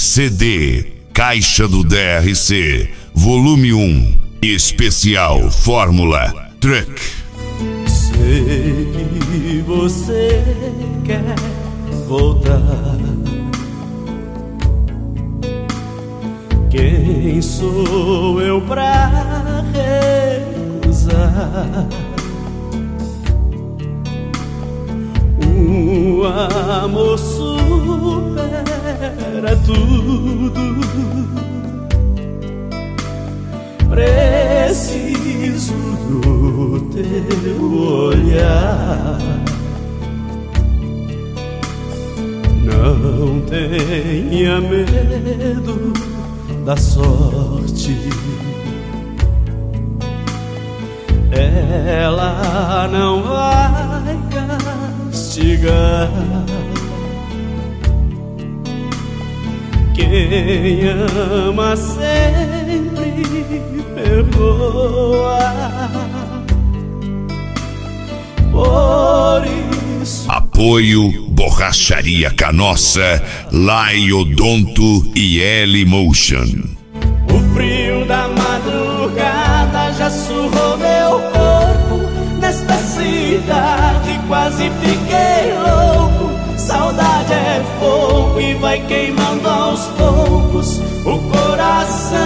CD Caixa do DRC, volume 1, especial Fórmula Truck. Sei que você quer voltar. Quem sou eu pra recusar um amor supera tudo? Preciso do teu olhar. Não tenha medo da sorte, ela não vai castigar. Quem ama sempre perdoa. Por isso, apoio Borracharia Canossa, Laiodonto e L-Motion. O frio da madrugada já surrou meu corpo. Nesta cidade quase fiquei louco. Saudade é fogo e vai queimando aos poucos o coração.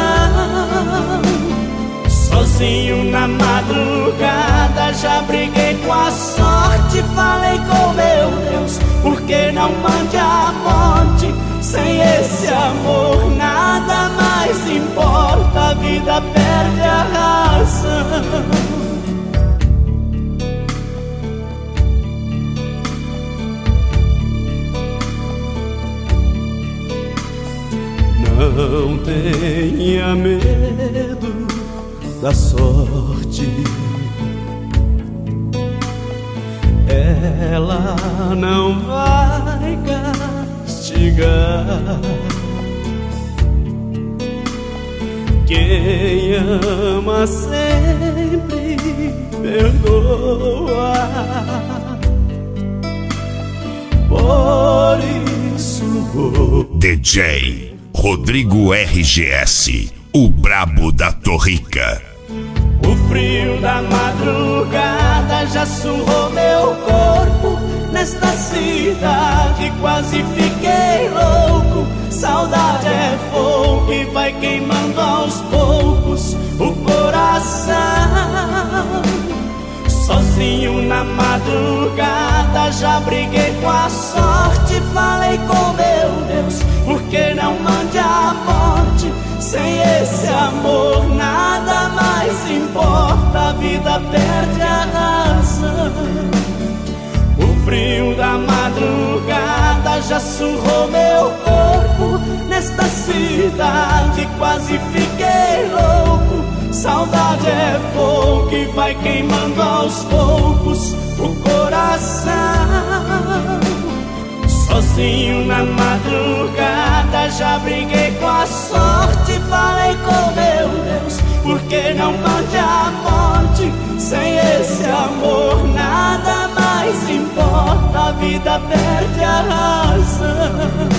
Sozinho na madrugada já briguei com a sorte. Falei com meu Deus, por que não mande a morte? Sem esse amor nada mais importa, a vida perde a razão. Não tenha medo da sorte, ela não vai castigar. Quem ama sempre perdoa. Por isso vou. DJ Rodrigo RGS, o brabo da Torrica. O frio da madrugada já surrou meu corpo. Nesta cidade quase fiquei louco. Saudade é fogo e vai queimando aos poucos o coração. Sozinho na madrugada já briguei com a sorte. Falei com meu Deus, por que não mande a morte? Sem esse amor nada mais importa, a vida perde a razão. O frio da madrugada já surrou meu corpo. Nesta cidade quase fiquei louco. Saudade é fogo que vai queimando aos poucos o coração. Sozinho na madrugada já briguei com a sorte. Falei com meu Deus, por que não mande a morte? Sem esse amor nada mais importa, a vida perde a razão.